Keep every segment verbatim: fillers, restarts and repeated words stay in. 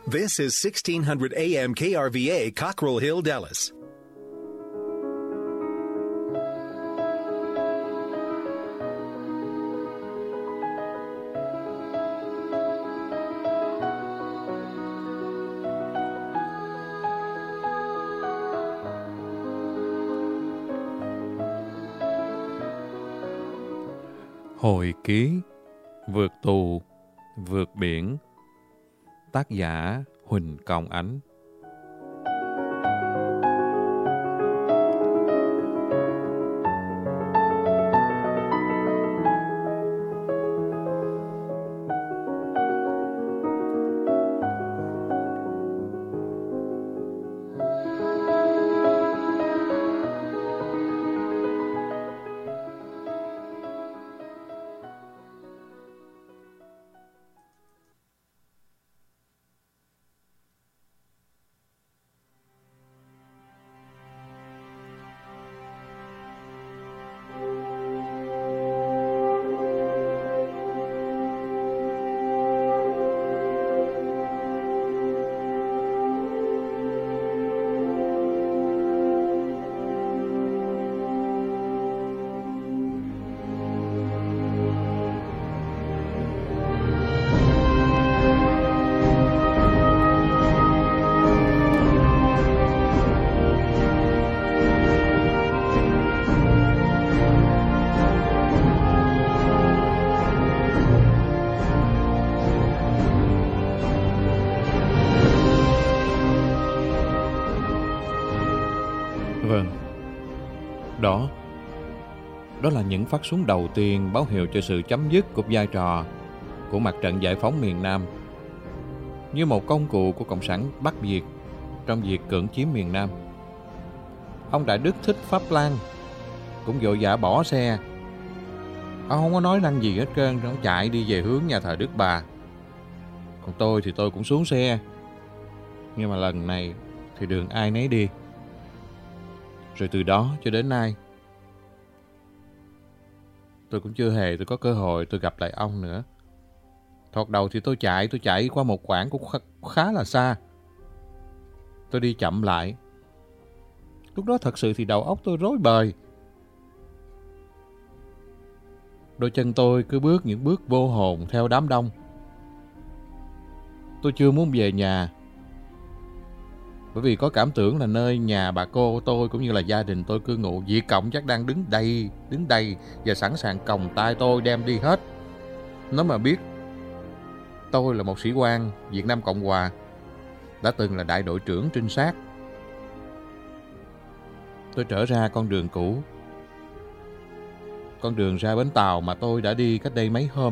This is sixteen hundred A M K R V A, Cockrell Hill, Dallas. Hồi ký, vượt tù, vượt biển. Tác giả Huỳnh Công Ánh. Vâng, đó, đó là những phát súng đầu tiên báo hiệu cho sự chấm dứt của vai trò của mặt trận giải phóng miền Nam như một công cụ của Cộng sản Bắc Việt trong việc cưỡng chiếm miền Nam. Ông Đại Đức Thích Pháp Lan cũng vội vã bỏ xe. Ông không có nói năng gì hết trơn, ông chạy đi về hướng nhà thờ Đức Bà. Còn tôi thì tôi cũng xuống xe. Nhưng mà lần này thì đường ai nấy đi. Rồi từ đó cho đến nay, tôi cũng chưa hề tôi có cơ hội tôi gặp lại ông nữa. Thoạt đầu thì tôi chạy, tôi chạy qua một quãng cũng khá, khá là xa. Tôi đi chậm lại. Lúc đó thật sự thì đầu óc tôi rối bời. Đôi chân tôi cứ bước những bước vô hồn theo đám đông. Tôi chưa muốn về nhà, bởi vì có cảm tưởng là nơi nhà bà cô tôi cũng như là gia đình tôi cư ngụ, Việt Cộng chắc đang đứng đây, đứng đây và sẵn sàng còng tay tôi đem đi hết. Nó mà biết tôi là một sĩ quan Việt Nam Cộng Hòa, đã từng là đại đội trưởng trinh sát. Tôi trở ra con đường cũ, con đường ra bến tàu mà tôi đã đi cách đây mấy hôm.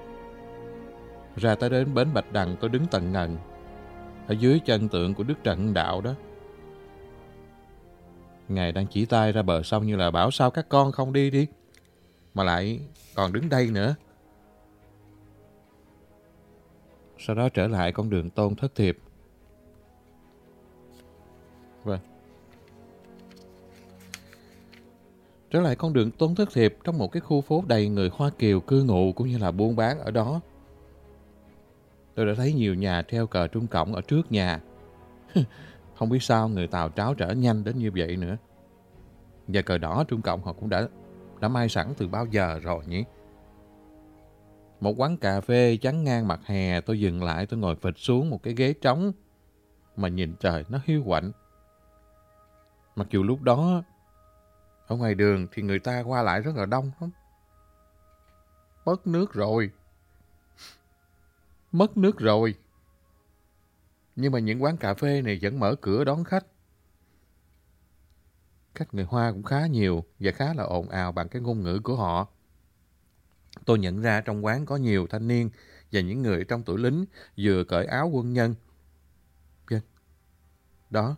Ra tới đến bến Bạch Đằng, tôi đứng tận ngần ở dưới chân tượng của Đức Trần Đạo đó. Ngài đang chỉ tay ra bờ sông như là bảo sao các con không đi đi, mà lại còn đứng đây nữa. Sau đó trở lại con đường Tôn Thất Thiệp. Vâng. Trở lại con đường Tôn Thất Thiệp trong một cái khu phố đầy người Hoa Kiều cư ngụ cũng như là buôn bán ở đó. Tôi đã thấy nhiều nhà treo cờ Trung Cộng ở trước nhà. Không biết sao người Tàu tráo trở nhanh đến như vậy nữa. Và cờ đỏ Trung Cộng họ cũng đã đã mai sẵn từ bao giờ rồi nhỉ? Một quán cà phê chắn ngang mặt hè, tôi dừng lại, tôi ngồi phịch xuống một cái ghế trống mà nhìn trời nó hiu quạnh. Mặc dù lúc đó ở ngoài đường thì người ta qua lại rất là đông lắm. Mất nước rồi. Mất nước rồi. Nhưng mà những quán cà phê này vẫn mở cửa đón khách. Khách người Hoa cũng khá nhiều và khá là ồn ào bằng cái ngôn ngữ của họ. Tôi nhận ra trong quán có nhiều thanh niên và những người trong tuổi lính vừa cởi áo quân nhân. Đó.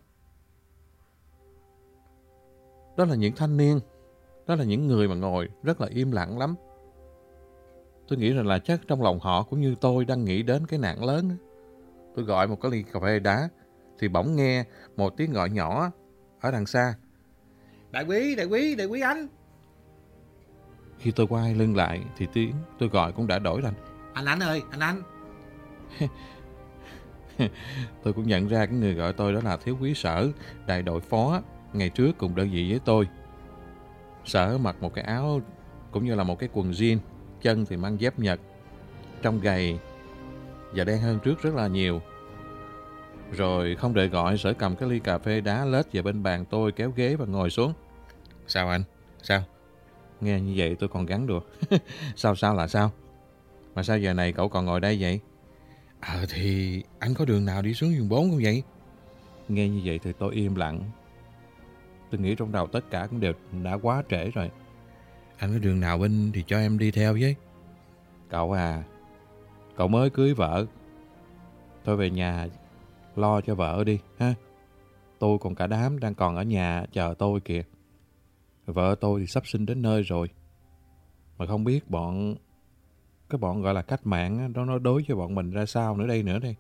Đó là những thanh niên. Đó là những người mà ngồi rất là im lặng lắm. Tôi nghĩ rằng là chắc trong lòng họ cũng như tôi đang nghĩ đến cái nạn lớn. Tôi gọi một cái ly cà phê đá thì bỗng nghe một tiếng gọi nhỏ ở đằng xa. Đại quý, đại quý, đại quý anh. Khi tôi quay lưng lại thì tiếng tôi gọi cũng đã đổi thành anh Anh ơi, anh Anh. Tôi cũng nhận ra cái người gọi tôi đó là Thiếu Quý Sở, đại đội phó, ngày trước cùng đơn vị với tôi. Sở mặc một cái áo cũng như là một cái quần jean, chân thì mang dép Nhật, trông gầy và đen hơn trước rất là nhiều. Rồi không đợi gọi, Sở cầm cái ly cà phê đá lết về bên bàn tôi, kéo ghế và ngồi xuống. Sao anh? Sao? Nghe như vậy tôi còn gắn được. Sao sao là sao? Mà sao giờ này cậu còn ngồi đây vậy? Ờ thì anh có đường nào đi xuống giường bốn không vậy? Nghe như vậy thì tôi im lặng. Tôi nghĩ trong đầu tất cả cũng đều đã quá trễ rồi. Anh có đường nào bên thì cho em đi theo với. Cậu à, cậu mới cưới vợ. Tôi về nhà lo cho vợ đi ha. Tôi còn cả đám đang còn ở nhà chờ tôi kìa. Vợ tôi thì sắp sinh đến nơi rồi. Mà không biết bọn cái bọn gọi là cách mạng á, đó nó đối với bọn mình ra sao nữa đây nữa đây.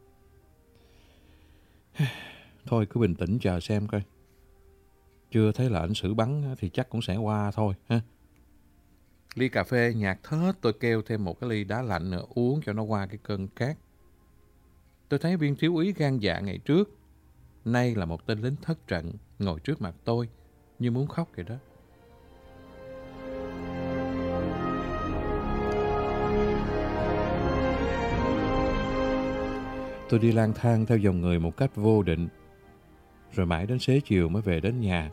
Thôi cứ bình tĩnh chờ xem coi. Chưa thấy lệnh xử bắn thì chắc cũng sẽ qua thôi ha. Ly cà phê nhạt thớt, tôi kêu thêm một cái ly đá lạnh nữa uống cho nó qua cái cơn khát. Tôi thấy viên thiếu úy gan dạ ngày trước, nay là một tên lính thất trận ngồi trước mặt tôi như muốn khóc vậy đó. Tôi đi lang thang theo dòng người một cách vô định, rồi mãi đến xế chiều mới về đến nhà.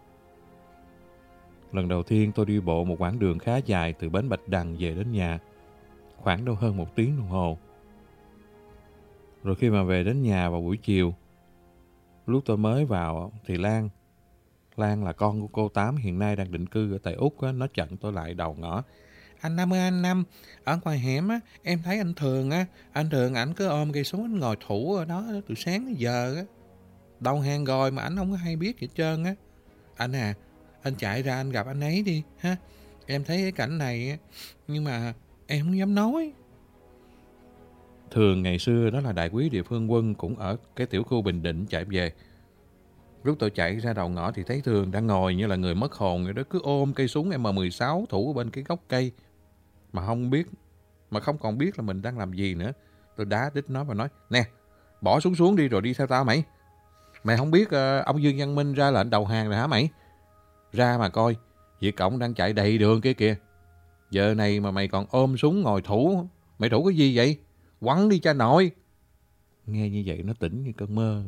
Lần đầu tiên tôi đi bộ một quãng đường khá dài từ bến Bạch Đằng về đến nhà, khoảng đâu hơn một tiếng đồng hồ. Rồi khi mà về đến nhà vào buổi chiều, lúc tôi mới vào thì Lan, Lan là con của cô Tám hiện nay đang định cư ở tại Úc á, nó chặn tôi lại đầu ngõ. Anh Năm ơi anh Năm, ở ngoài hẻm á, em thấy anh Thường á, anh Thường ảnh cứ ôm cây súng anh ngồi thủ ở đó từ sáng đến giờ á. Đầu hàng rồi mà ảnh không có hay biết gì hết trơn á. Anh à, anh chạy ra anh gặp anh ấy đi ha. Em thấy cái cảnh này á, nhưng mà em không dám nói. Thường ngày xưa đó là đại úy địa phương quân cũng ở cái tiểu khu Bình Định chạy về. Lúc tôi chạy ra đầu ngõ thì thấy Thường đang ngồi như là người mất hồn vậy đó, cứ ôm cây súng M mười sáu thủ ở bên cái gốc cây mà không biết, mà không còn biết là mình đang làm gì nữa. Tôi đá đít nó và nói: "Nè, bỏ súng xuống đi rồi đi theo tao mày. Mày không biết uh, ông Dương Văn Minh ra lệnh đầu hàng rồi hả mày? Ra mà coi, Việt Cộng đang chạy đầy đường kia kìa. Giờ này mà mày còn ôm súng ngồi thủ, mày thủ cái gì vậy? Quăng đi cha nội." Nghe như vậy nó tỉnh như cơn mơ.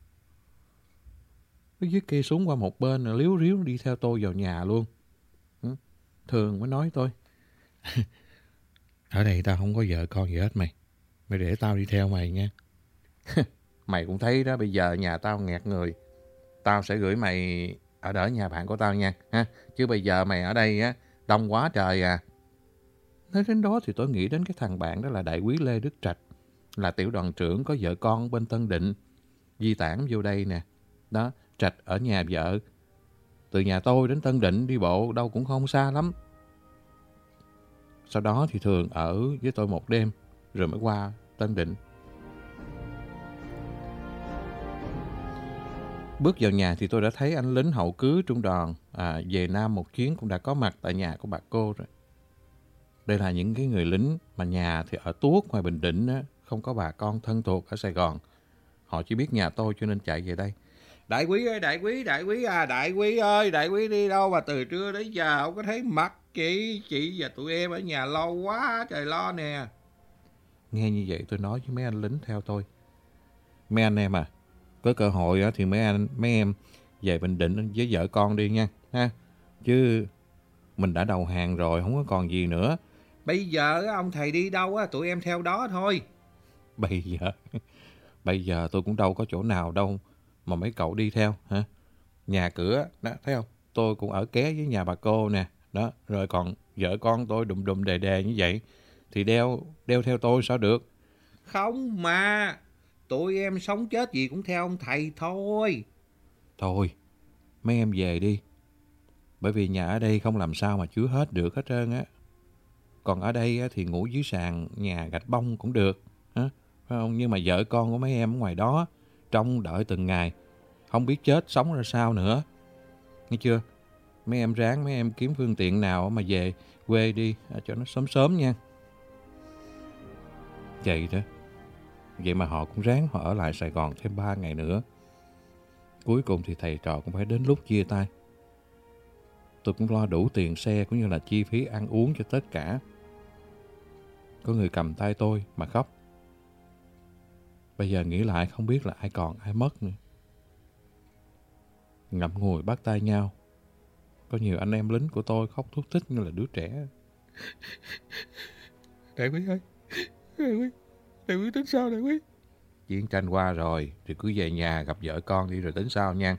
Nó dứt cây súng qua một bên rồi liếu riếu đi theo tôi vào nhà luôn. Thường mới nói tôi: "Ở đây tao không có vợ con gì hết mày. Mày để tao đi theo mày nha." Mày cũng thấy đó, bây giờ nhà tao nghẹt người. Tao sẽ gửi mày ở đỡ nhà bạn của tao nha. Ha? Chứ bây giờ mày ở đây á, đông quá trời à. Nói đến đó thì tôi nghĩ đến cái thằng bạn đó là đại úy Lê Đức Trạch, là tiểu đoàn trưởng có vợ con bên Tân Định. Di tản vô đây nè. Đó, Trạch ở nhà vợ. Từ nhà tôi đến Tân Định đi bộ đâu cũng không xa lắm. Sau đó thì Thường ở với tôi một đêm, rồi mới qua Tân Định. Bước vào nhà thì tôi đã thấy anh lính hậu cứ trung đoàn à, về Nam một chuyến cũng đã có mặt tại nhà của bà cô rồi. Đây là những cái người lính mà nhà thì ở Tuốt ngoài Bình Định á, không có bà con thân thuộc ở Sài Gòn. Họ chỉ biết nhà tôi cho nên chạy về đây. Đại quý ơi, đại quý, đại quý à, đại quý ơi, đại quý đi đâu mà từ trưa đến giờ không có thấy mặt chị, chị và tụi em ở nhà lâu quá trời lo nè. Nghe như vậy tôi nói với mấy anh lính theo tôi: "Mấy anh em à, có cơ hội thì mấy anh, mấy em về Bình Định với vợ con đi nha, ha. Chứ mình đã đầu hàng rồi, không có còn gì nữa. Bây giờ ông thầy đi đâu á, tụi em theo đó thôi." Bây giờ, bây giờ tôi cũng đâu có chỗ nào đâu mà mấy cậu đi theo, hả? Nhà cửa, đó, thấy không? Tôi cũng ở ké với nhà bà cô nè, đó. Rồi còn vợ con tôi đùm đùm đề đề như vậy, thì đeo, đeo theo tôi sao được? Không mà, tụi em sống chết gì cũng theo ông thầy thôi. Thôi, mấy em về đi. Bởi vì nhà ở đây không làm sao mà chứa hết được hết trơn á. Còn ở đây á, thì ngủ dưới sàn nhà gạch bông cũng được, hả? Phải không? Nhưng mà vợ con của mấy em ở ngoài đó trông đợi từng ngày, không biết chết sống ra sao nữa. Nghe chưa? Mấy em ráng, mấy em kiếm phương tiện nào mà về quê đi cho nó sớm sớm nha. Vậy đó. Vậy mà họ cũng ráng họ ở lại Sài Gòn thêm ba ngày nữa. Cuối cùng thì thầy trò cũng phải đến lúc chia tay. Tôi cũng lo đủ tiền xe cũng như là chi phí ăn uống cho tất cả. Có người cầm tay tôi mà khóc. Bây giờ nghĩ lại không biết là ai còn ai mất nữa. Ngậm ngùi bắt tay nhau. Có nhiều anh em lính của tôi khóc thút thít như là đứa trẻ. Đại quý ơi, đại quý, đại quý tính sao đại quý? Chiến tranh qua rồi thì cứ về nhà gặp vợ con đi rồi tính sao nha.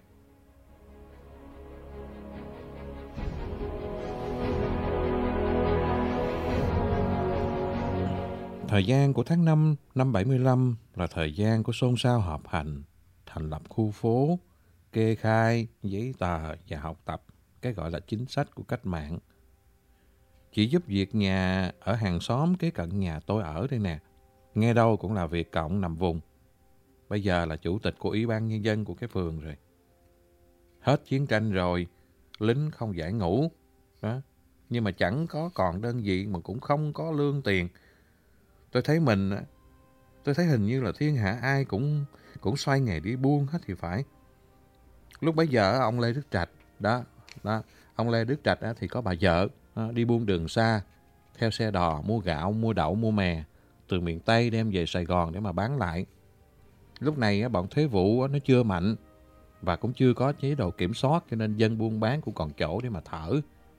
Thời gian của tháng năm năm bảy mươi lăm là thời gian của xôn xao họp hành, thành lập khu phố, kê khai, giấy tờ và học tập cái gọi là chính sách của cách mạng. Chỉ giúp việc nhà ở hàng xóm kế cận nhà tôi ở đây nè. Nghe đâu cũng là Việt Cộng nằm vùng. Bây giờ là chủ tịch của Ủy ban Nhân dân của cái phường rồi. Hết chiến tranh rồi, lính không giải ngũ. Đó. Nhưng mà chẳng có còn đơn vị mà cũng không có lương tiền. Tôi thấy mình, tôi thấy hình như là thiên hạ ai cũng cũng xoay nghề đi buôn hết thì phải. Lúc bấy giờ ông Lê Đức Trạch, đó, đó, ông Lê Đức Trạch thì có bà vợ đi buôn đường xa, theo xe đò mua gạo, mua đậu, mua mè, từ miền Tây đem về Sài Gòn để mà bán lại. Lúc này bọn thuế vụ nó chưa mạnh và cũng chưa có chế độ kiểm soát cho nên dân buôn bán cũng còn chỗ để mà thở.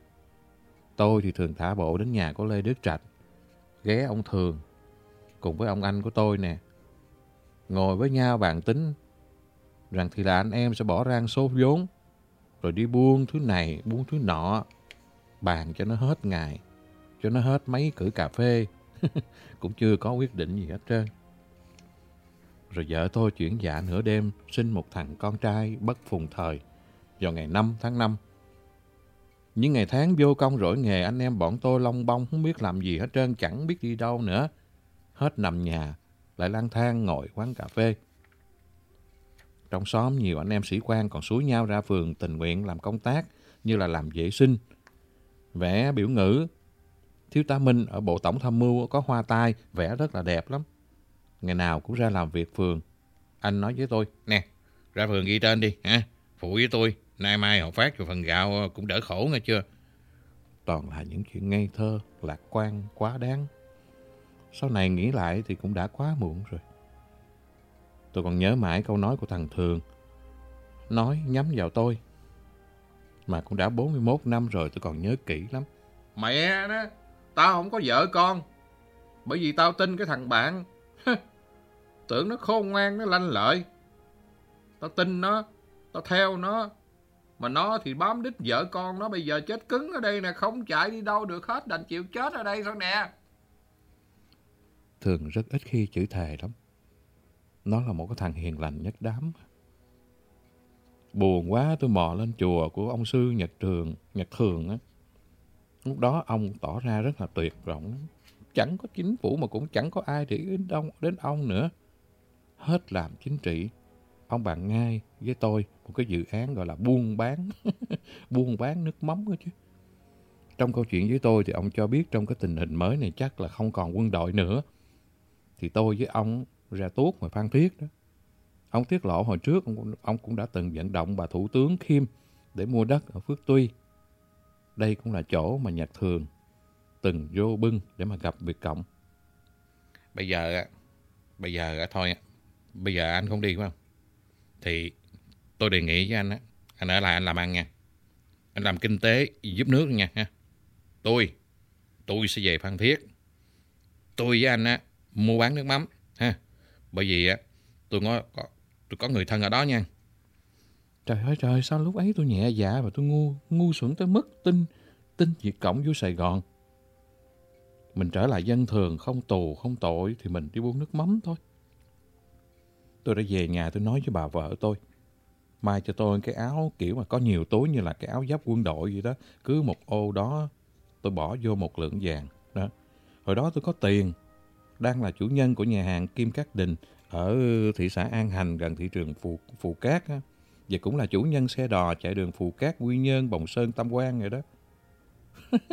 Tôi thì thường thả bộ đến nhà của Lê Đức Trạch, ghé ông Thường cùng với ông anh của tôi nè, ngồi với nhau bàn tính rằng thì là anh em sẽ bỏ ra số vốn rồi đi buôn thứ này, buôn thứ nọ, bàn cho nó hết ngày, cho nó hết mấy cử cà phê. Cũng chưa có quyết định gì hết trơn. Rồi vợ tôi chuyển dạ nửa đêm sinh một thằng con trai bất phùng thời vào ngày năm tháng năm. Những ngày tháng vô công rỗi nghề, anh em bọn tôi lông bông không biết làm gì hết trơn, chẳng biết đi đâu nữa. Hết nằm nhà, lại lang thang ngồi quán cà phê. Trong xóm nhiều anh em sĩ quan còn xúi nhau ra phường tình nguyện làm công tác như là làm vệ sinh, vẽ biểu ngữ. Thiếu tá Minh ở Bộ Tổng Tham mưu có hoa tai, vẽ rất là đẹp lắm. Ngày nào cũng ra làm việc phường. Anh nói với tôi, nè, ra phường ghi tên đi, hả? Phụ với tôi, nay mai họ phát cho phần gạo cũng đỡ khổ nghe chưa? Toàn là những chuyện ngây thơ, lạc quan, quá đáng. Sau này nghĩ lại thì cũng đã quá muộn rồi. Tôi còn nhớ mãi câu nói của thằng Thường, nói nhắm vào tôi. Mà cũng đã bốn mươi mốt năm rồi tôi còn nhớ kỹ lắm. Mẹ đó, tao không có vợ con, bởi vì tao tin cái thằng bạn. Tưởng nó khôn ngoan, nó lanh lợi. Tao tin nó, tao theo nó. Mà nó thì bám đít vợ con nó, bây giờ chết cứng ở đây nè, không chạy đi đâu được hết, đành chịu chết ở đây thôi nè. Thường rất ít khi chửi thề lắm. Nó là một cái thằng hiền lành nhất đám. Buồn quá tôi mò lên chùa của ông sư Nhật Trường, Nhật Thường á. Lúc đó ông tỏ ra rất là tuyệt vọng. Chẳng có chính phủ mà cũng chẳng có ai để ý đến ông, đến ông nữa. Hết làm chính trị, ông bạn ngay với tôi một cái dự án gọi là buôn bán. Buôn bán nước mắm đó chứ. Trong câu chuyện với tôi thì ông cho biết trong cái tình hình mới này chắc là không còn quân đội nữa. Thì tôi với ông ra tuốt ngoài Phan Thiết đó. Ông tiết lộ hồi trước ông, ông cũng đã từng vận động bà Thủ tướng Khiêm để mua đất ở Phước Tuy. Đây cũng là chỗ mà Nhật Thường từng vô bưng để mà gặp Việt Cộng. Bây giờ, bây giờ thôi, bây giờ anh không đi phải không? Thì tôi đề nghị với anh á, anh ở lại anh làm ăn nha. Anh làm kinh tế giúp nước nha. Ha. Tôi, tôi sẽ về Phan Thiết. Tôi với anh á, mua bán nước mắm. Ha. Bởi vì á, tôi có, có, tôi có người thân ở đó nha. Trời ơi trời, sao lúc ấy tôi nhẹ dạ và tôi ngu, ngu xuẩn tới mức tin, tin Việt Cộng vô Sài Gòn. Mình trở lại dân thường, không tù, không tội thì mình đi buôn nước mắm thôi. Tôi đã về nhà tôi nói với bà vợ tôi, mai cho tôi cái áo kiểu mà có nhiều túi như là cái áo giáp quân đội vậy đó. Cứ một ô đó tôi bỏ vô một lượng vàng. Đó. Hồi đó tôi có tiền, đang là chủ nhân của nhà hàng Kim Cát Đình ở thị xã An Hành gần thị trường Phù, Phù Cát á. Và cũng là chủ nhân xe đò chạy đường Phù Cát, Quy Nhơn, Bồng Sơn, Tam Quan rồi đó.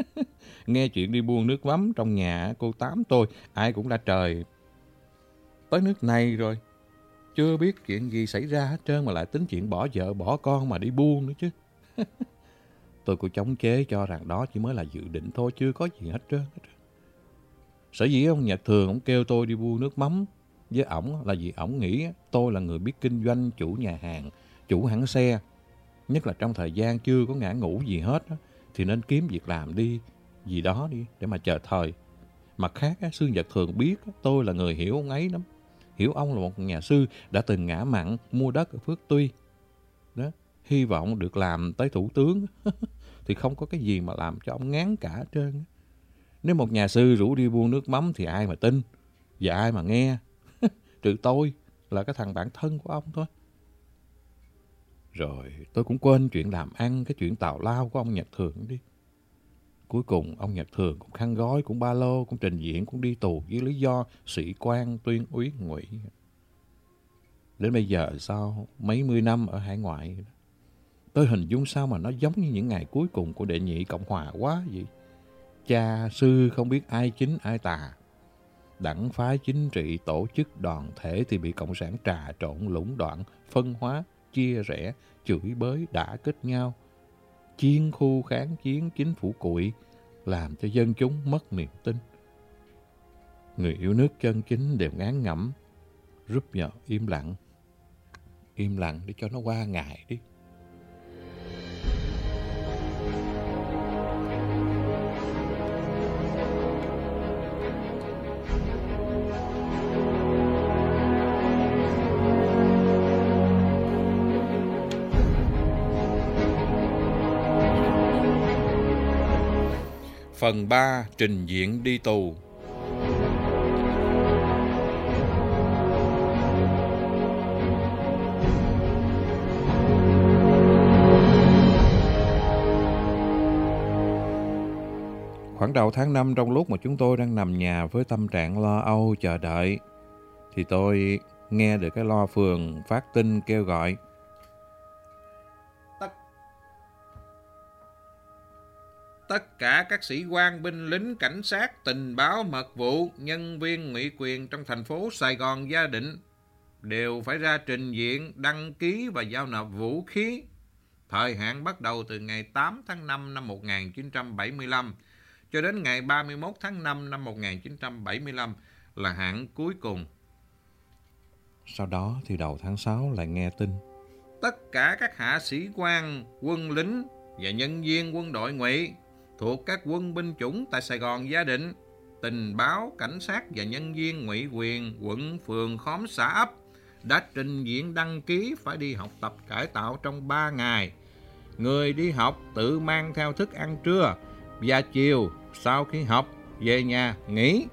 Nghe chuyện đi buôn nước mắm trong nhà cô Tám tôi, ai cũng la trời. tới nước này rồi. Chưa biết chuyện gì xảy ra hết trơn mà lại tính chuyện bỏ vợ bỏ con mà đi buôn nữa chứ. Tôi cũng chống chế cho rằng đó chỉ mới là dự định thôi, chưa có gì hết trơn. Hết trơn. Sở dĩ ông Nhật Thường ông kêu tôi đi buôn nước mắm với ổng là vì ổng nghĩ tôi là người biết kinh doanh, chủ nhà hàng, chủ hãng xe. Nhất là trong thời gian chưa có ngã ngũ gì hết thì nên kiếm việc làm đi, gì đó đi để mà chờ thời. Mặt khác, sư Nhật Thường biết tôi là người hiểu ông ấy lắm. Hiểu ông là một nhà sư đã từng ngã mặn mua đất ở Phước Tuy. Đó, hy vọng được làm tới thủ tướng thì không có cái gì mà làm cho ông ngán cả hết trơn. Nếu một nhà sư rủ đi buôn nước mắm thì ai mà tin và ai mà nghe. Trừ tôi là cái thằng bạn thân của ông thôi. Rồi tôi cũng quên chuyện làm ăn, cái chuyện tào lao của ông Nhật Thường đi. Cuối cùng ông Nhật Thường cũng khăn gói, cũng ba lô, cũng trình diện, cũng đi tù với lý do sĩ quan tuyên úy ngụy. Đến bây giờ sau mấy mươi năm ở hải ngoại, tôi hình dung sao mà nó giống như những ngày cuối cùng của đệ nhị Cộng Hòa quá vậy. Cha sư không biết ai chính ai tà. Đảng phái chính trị, tổ chức đoàn thể thì bị cộng sản trà trộn, lũng đoạn, phân hóa, chia rẽ, chửi bới, đả kích nhau. Chiến khu kháng chiến, chính phủ cuội, làm cho dân chúng mất niềm tin. Người yêu nước chân chính đều ngán ngẩm, rúp vào im lặng. Im lặng để cho nó qua ngày đi. Phần ba, trình diện đi tù. Khoảng đầu tháng năm, trong lúc mà chúng tôi đang nằm nhà với tâm trạng lo âu chờ đợi, thì tôi nghe được cái loa phường phát tin kêu gọi. Tất, tất cả các sĩ quan, binh lính, cảnh sát, tình báo, mật vụ, nhân viên ủy quyền trong thành phố Sài Gòn Gia Định đều phải ra trình diện, đăng ký và giao nộp vũ khí. Thời hạn bắt đầu từ ngày tám tháng năm năm một nghìn chín trăm bảy mươi lăm cho đến ngày ba mươi mốt tháng năm năm một nghìn chín trăm bảy mươi lăm là hạn cuối cùng. Sau đó thì đầu tháng sáu lại nghe tin. Tất cả các hạ sĩ quan, quân lính và nhân viên quân đội ngụy thuộc các quân binh chủng tại Sài Gòn Gia Định, tình báo, cảnh sát và nhân viên ngụy quyền, quận, phường, khóm, xã, ấp đã trình diện đăng ký phải đi học tập cải tạo trong ba ngày. Người đi học tự mang theo thức ăn trưa và chiều sau khi học về nhà nghỉ.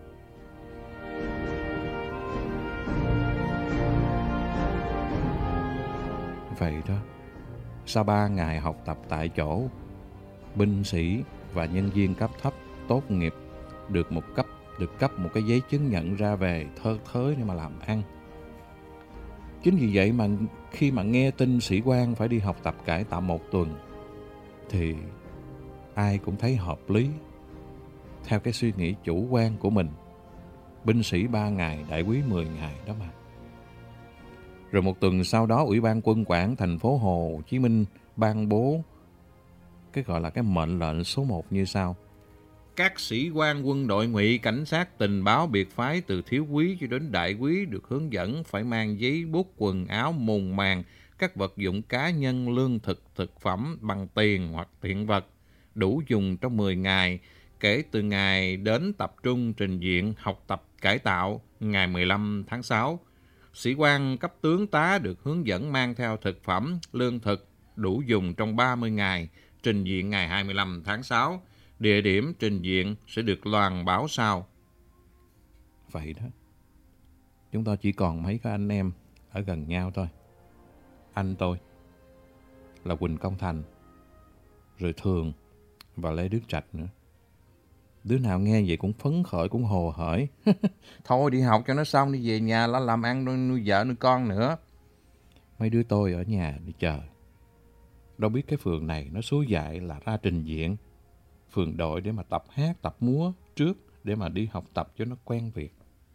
Vậy đó, sau ba ngày học tập tại chỗ, binh sĩ và nhân viên cấp thấp tốt nghiệp được một cấp được cấp một cái giấy chứng nhận ra về thơ thới để mà làm ăn. Chính vì vậy mà khi mà nghe tin sĩ quan phải đi học tập cải tạo một tuần thì ai cũng thấy hợp lý. Theo cái suy nghĩ chủ quan của mình, binh sĩ ba ngày, đại úy mười ngày đó mà. Rồi một tuần sau đó, Ủy ban Quân quản thành phố Hồ Chí Minh ban bố cái gọi là cái mệnh lệnh số một như sau. Các sĩ quan quân đội ngụy, cảnh sát, tình báo, biệt phái từ thiếu úy cho đến đại úy được hướng dẫn phải mang giấy bút, quần áo, mùng màn, các vật dụng cá nhân, lương thực, thực phẩm bằng tiền hoặc hiện vật đủ dùng trong mười ngày kể từ ngày đến tập trung trình diện học tập cải tạo ngày mười lăm tháng sáu. Sĩ quan cấp tướng tá được hướng dẫn mang theo thực phẩm, lương thực đủ dùng trong ba mươi ngày, trình diện ngày hai mươi lăm tháng sáu. Địa điểm trình diện sẽ được loan báo sau. Vậy đó, chúng ta chỉ còn mấy cái anh em ở gần nhau thôi. Anh tôi là Quỳnh Công Thành, rồi Thường và Lê Đức Trạch nữa. Đứa nào nghe vậy cũng phấn khởi, cũng hồ hởi. Thôi đi học cho nó xong, đi về nhà lo làm ăn, nuôi, nuôi vợ nuôi con nữa. Mấy đứa tôi ở nhà đi chờ. Đâu biết cái phường này nó số dạy là ra trình diện phường đội để mà tập hát, tập múa trước để mà đi học tập cho nó quen việc.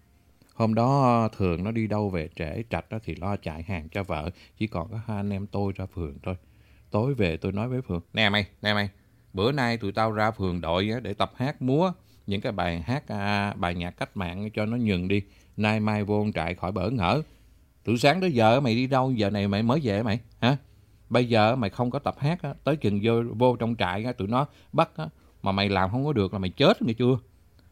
Hôm đó Thường nó đi đâu về trễ, Trạch đó thì lo chạy hàng cho vợ, chỉ còn có hai anh em tôi ra phường thôi. Tối về tôi nói với Phường, nè mày, nè mày, bữa nay tụi tao ra phường đội để tập hát múa, những cái bài hát, à, bài nhạc cách mạng cho nó nhừng đi, nay mai vô trại khỏi bỡ ngỡ. Từ sáng tới giờ mày đi đâu, giờ này mày mới về mày, hả? Bây giờ mày không có tập hát, tới chừng vô, vô trong trại tụi nó bắt, mà mày làm không có được là mày chết nghe chưa?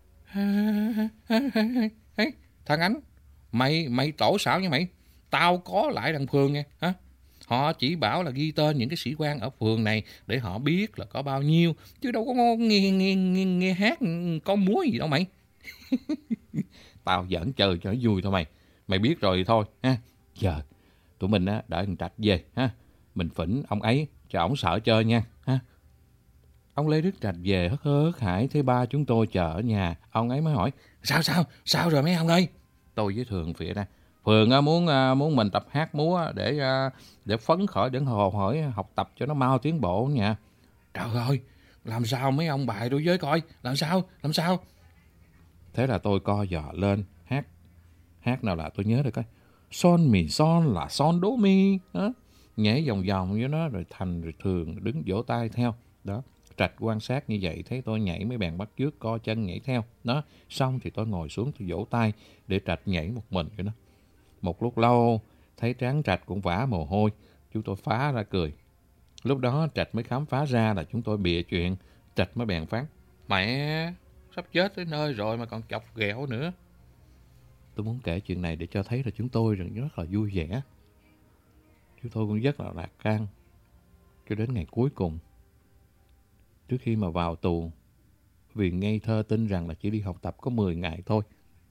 Thằng Ánh, mày mày tổ xạo nha mày, tao có lại đằng phường nha, hả? Họ chỉ bảo là ghi tên những cái sĩ quan ở phường này để họ biết là có bao nhiêu, chứ đâu có nghe, nghe, nghe, nghe hát có múa gì đâu mày. Tao giỡn chơi cho nó vui thôi mày, mày biết rồi thôi ha. Giờ tụi mình á đợi thằng Trạch về ha, mình phỉnh ông ấy cho ổng sợ chơi nha ha. Ông Lê Đức Trạch về hớt hớt hớt hải thấy ba chúng tôi chờ ở nhà, ông ấy mới hỏi sao sao sao rồi mấy ông ơi. Tôi với Thường phía ra, Phường muốn muốn mình tập hát múa để để phấn khởi, để hồ hởi học tập cho nó mau tiến bộ nha. Trời ơi, làm sao mấy ông bài đối với coi, làm sao làm sao. Thế là tôi co giò lên hát, hát nào là tôi nhớ được coi, son mì son là son đố mi đó, nhảy vòng vòng với nó, rồi Thành rồi Thường đứng vỗ tay theo đó. Trạch quan sát như vậy thấy tôi nhảy mấy bèn bắt chước co chân nhảy theo đó. Xong thì tôi ngồi xuống tôi vỗ tay để Trạch nhảy một mình cho nó. Một lúc lâu thấy trán Trạch cũng vã mồ hôi, chúng tôi phá ra cười. Lúc đó Trạch mới khám phá ra là chúng tôi bịa chuyện. Trạch mới bèn phán, mẹ sắp chết tới nơi rồi mà còn chọc ghẹo nữa. Tôi muốn kể chuyện này để cho thấy là chúng tôi rất là vui vẻ, chúng tôi cũng rất là lạc can cho đến ngày cuối cùng, trước khi mà vào tù, vì ngây thơ tin rằng là chỉ đi học tập có mười ngày thôi.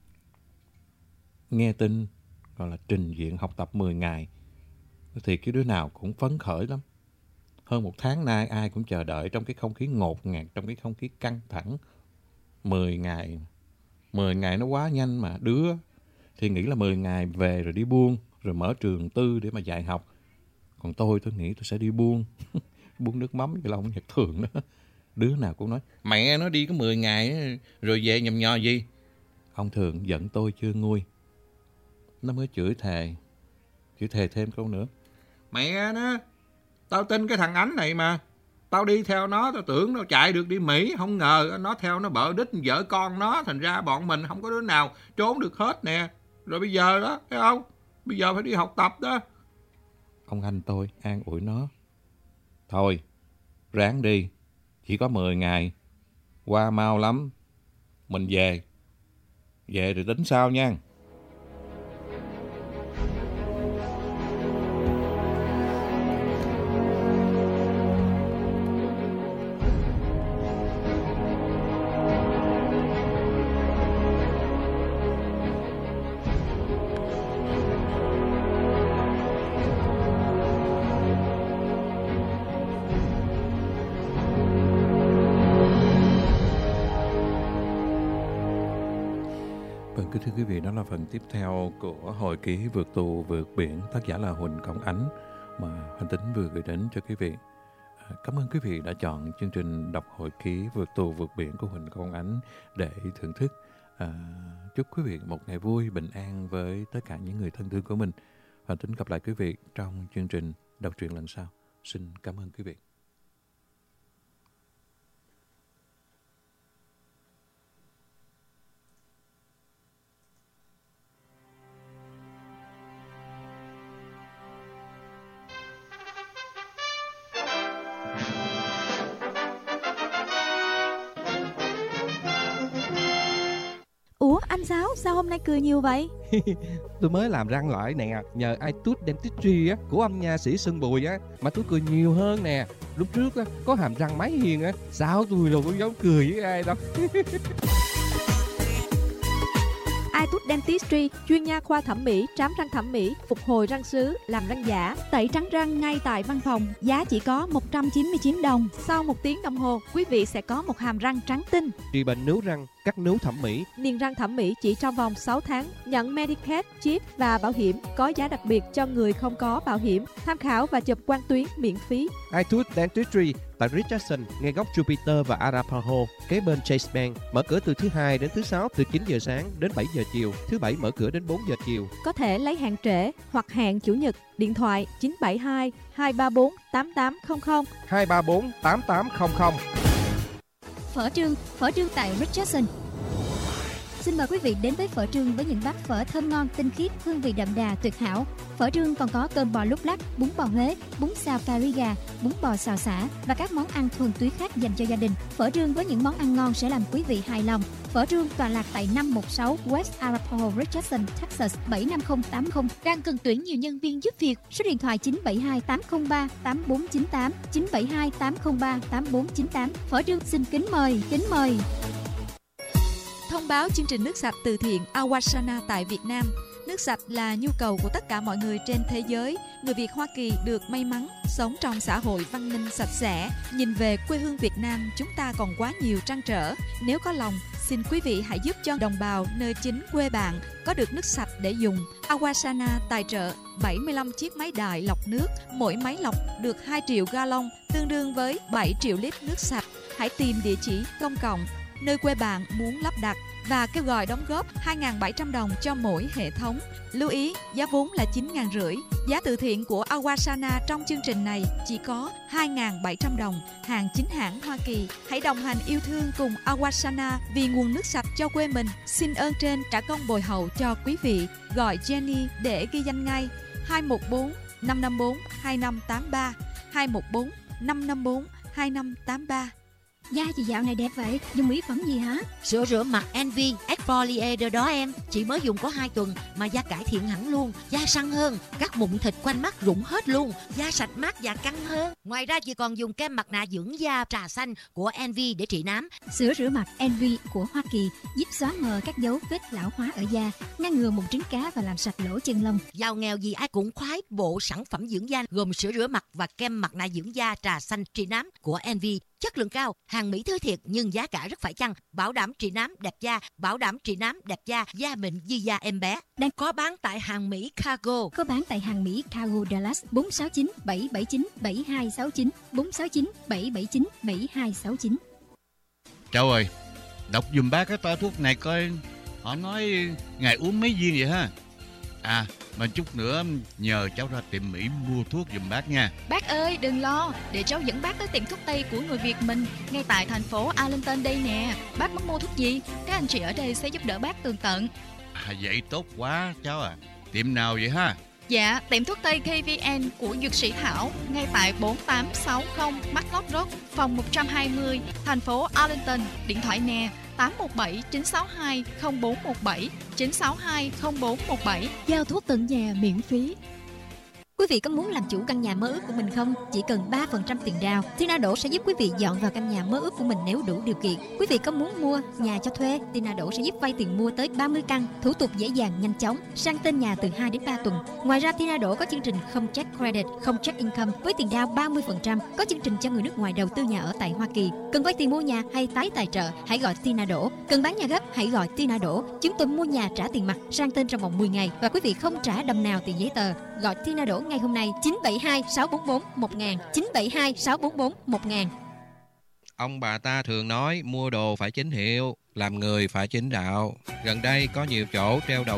Nghe tin gọi là trình diện học tập mười ngày thì cái đứa nào cũng phấn khởi lắm. Hơn một tháng nay ai cũng chờ đợi trong cái không khí ngột ngạt, trong cái không khí căng thẳng. mười ngày, mười ngày nó quá nhanh mà. Đứa thì nghĩ là mười ngày về rồi đi buông, rồi mở trường tư để mà dạy học. Còn tôi, tôi nghĩ tôi sẽ đi buông. Buông nước mắm với lòng Nhật Thường đó. Đứa nào cũng nói, mẹ nó đi có mười ngày rồi về nhầm nhò gì. Ông Thường giận tôi chưa nguôi, nó mới chửi thề, chửi thề thêm câu nữa. Mẹ nó, tao tin cái thằng Ánh này mà. Tao đi theo nó, tao tưởng nó chạy được đi Mỹ. Không ngờ nó theo nó bợ đít vợ con nó. Thành ra bọn mình không có đứa nào trốn được hết nè. Rồi bây giờ đó, thấy không? Bây giờ phải đi học tập đó. Ông anh tôi an ủi nó. Thôi, ráng đi. Chỉ có mười ngày. Qua mau lắm. Mình về. Về rồi tính sao nha. Kính thưa quý vị, đó là phần tiếp theo của hồi ký Vượt Tù Vượt Biển, tác giả là Huỳnh Công Ánh mà Hành Tính vừa gửi đến cho quý vị. Cảm ơn quý vị đã chọn chương trình đọc hồi ký Vượt Tù Vượt Biển của Huỳnh Công Ánh để thưởng thức. À, chúc quý vị một ngày vui, bình an với tất cả những người thân thương của mình. Hành Tính gặp lại quý vị trong chương trình đọc truyện lần sau. Xin cảm ơn quý vị. Ủa anh Sáu, sao hôm nay cười nhiều vậy? Tôi mới làm răng lại nè, nhờ iTooth Dentistry á, của ông nha sĩ Sơn Bùi á, mà tôi cười nhiều hơn nè. Lúc trước á, có hàm răng máy hiền á, sao tôi đâu có dám cười với ai đâu. iTooth Dentistry, chuyên nha khoa thẩm mỹ, trám răng thẩm mỹ, phục hồi răng sứ, làm răng giả, tẩy trắng răng ngay tại văn phòng, giá chỉ có một trăm chín mươi chín đồng. Sau một tiếng đồng hồ, quý vị sẽ có một hàm răng trắng tinh. Trị bệnh nướu răng, cắt nướu thẩm mỹ, niềng răng thẩm mỹ chỉ trong vòng sáu tháng, nhận Medicare, chip và bảo hiểm, có giá đặc biệt cho người không có bảo hiểm. Tham khảo và chụp quang tuyến miễn phí. iTooth Dentistry tại Richardson, ngay góc Jupiter và Arapaho, kế bên Chase Bank, mở cửa từ thứ hai đến thứ sáu từ chín giờ sáng đến bảy giờ chiều, thứ bảy mở cửa đến bốn giờ chiều. Có thể lấy hẹn trễ hoặc hẹn chủ nhật. Điện thoại chín bảy hai hai ba bốn tám tám không không hai ba bốn tám tám không không. Phở Trương, phở Trương tại Richardson. Xin mời quý vị đến với Phở Trương với những bát phở thơm ngon, tinh khiết, hương vị đậm đà, tuyệt hảo. Phở Trương còn có cơm bò lúc lắc, bún bò Huế, bún xào cà ri gà, bún bò xào xả và các món ăn thuần túy khác dành cho gia đình. Phở Trương với những món ăn ngon sẽ làm quý vị hài lòng. Phở Trương tọa lạc tại năm một sáu West Arapaho, Richardson, Texas bảy năm không tám không. Đang cần tuyển nhiều nhân viên giúp việc. Số điện thoại chín bảy hai tám không ba tám bốn chín tám, chín bảy hai tám không ba tám bốn chín tám. Phở Trương xin kính mời, kính mời. Thông báo chương trình nước sạch từ thiện Awasana tại Việt Nam. Nước sạch là nhu cầu của tất cả mọi người trên thế giới. Người Việt Hoa Kỳ được may mắn sống trong xã hội văn minh sạch sẽ. Nhìn về quê hương Việt Nam, chúng ta còn quá nhiều trăn trở. Nếu có lòng, xin quý vị hãy giúp cho đồng bào nơi chính quê bạn có được nước sạch để dùng. Awasana tài trợ bảy mươi lăm chiếc máy đài lọc nước. Mỗi máy lọc được hai triệu gallon, tương đương với bảy triệu lít nước sạch. Hãy tìm địa chỉ công cộng nơi quê bạn muốn lắp đặt và kêu gọi đóng góp hai nghìn bảy trăm đồng cho mỗi hệ thống. Lưu ý, giá vốn là chín nghìn rưỡi. Giá từ thiện của Awasana trong chương trình này chỉ có hai nghìn bảy trăm đồng, hàng chính hãng Hoa Kỳ. Hãy đồng hành yêu thương cùng Awasana vì nguồn nước sạch cho quê mình. Xin ơn trên trả công bồi hậu cho quý vị. Gọi Jenny để ghi danh ngay. hai một bốn năm năm bốn hai năm tám ba, hai một bốn năm năm bốn hai năm tám ba. Da chị dạo này đẹp vậy, dùng mỹ phẩm gì hả? Sữa rửa mặt Envy Exfoliator đó em. Chị mới dùng có hai tuần mà da cải thiện hẳn luôn. Da săn hơn, các mụn thịt quanh mắt rụng hết luôn. Da sạch mát và căng hơn. Ngoài ra chị còn dùng kem mặt nạ dưỡng da trà xanh của Envy để trị nám. Sữa rửa mặt Envy của Hoa Kỳ giúp xóa mờ các dấu vết lão hóa ở da, ngăn ngừa mụn trứng cá và làm sạch lỗ chân lông. Giàu nghèo gì ai cũng khoái bộ sản phẩm dưỡng da gồm sữa rửa mặt và kem mặt nạ dưỡng da trà xanh trị nám của Envy. Chất lượng cao, hàng Mỹ thứ thiệt nhưng giá cả rất phải chăng. Bảo đảm trị nám đẹp da, bảo đảm trị nám đẹp da, da mịn như da em bé. Đang có bán tại hàng Mỹ Cargo. Có bán tại hàng Mỹ Cargo Dallas bốn sáu chín bảy bảy chín bảy hai sáu chín, bốn sáu chín bảy bảy chín bảy hai sáu chín. Cháu ơi, đọc dùm bác cái toa thuốc này coi họ nói ngày uống mấy viên vậy ha. À, mà chút nữa nhờ cháu ra tiệm Mỹ mua thuốc giùm bác nha. Bác ơi, đừng lo, để cháu dẫn bác tới tiệm thuốc Tây của người Việt mình, ngay tại thành phố Arlington đây nè. Bác muốn mua thuốc gì, các anh chị ở đây sẽ giúp đỡ bác tường tận. À, vậy tốt quá cháu à. Tiệm nào vậy ha? Dạ, tiệm thuốc Tây ca vê en của Dược sĩ Thảo, ngay tại bốn tám sáu không Matlock Road, phòng một trăm hai mươi, thành phố Arlington. Điện thoại nè, tám một bảy chín sáu hai không bốn một bảy, chín sáu hai không bốn một bảy. Giao thuốc tận nhà miễn phí. Quý vị có muốn làm chủ căn nhà mơ ước của mình không? Chỉ cần ba phần trăm tiền down, Tinado sẽ giúp quý vị dọn vào căn nhà mơ ước của mình nếu đủ điều kiện. Quý vị có muốn mua nhà cho thuê, Tinado sẽ giúp vay tiền mua tới ba mươi căn, thủ tục dễ dàng nhanh chóng, sang tên nhà từ hai đến ba tuần. Ngoài ra Tinado có chương trình không check credit, không check income với tiền down ba mươi phần trăm, có chương trình cho người nước ngoài đầu tư nhà ở tại Hoa Kỳ. Cần vay tiền mua nhà hay tái tài trợ, hãy gọi Tinado. Cần bán nhà gấp, hãy gọi Tinado. Chúng tôi mua nhà trả tiền mặt, sang tên trong vòng mười ngày và quý vị không trả đồng nào tiền giấy tờ. Gọi Tinado ngay hôm nay chín bảy hai sáu bốn bốn một nghìn, chín bảy hai sáu bốn bốn một nghìn. Ông bà ta thường nói mua đồ phải chính hiệu, làm người phải chính đạo. Gần đây có nhiều chỗ treo đầu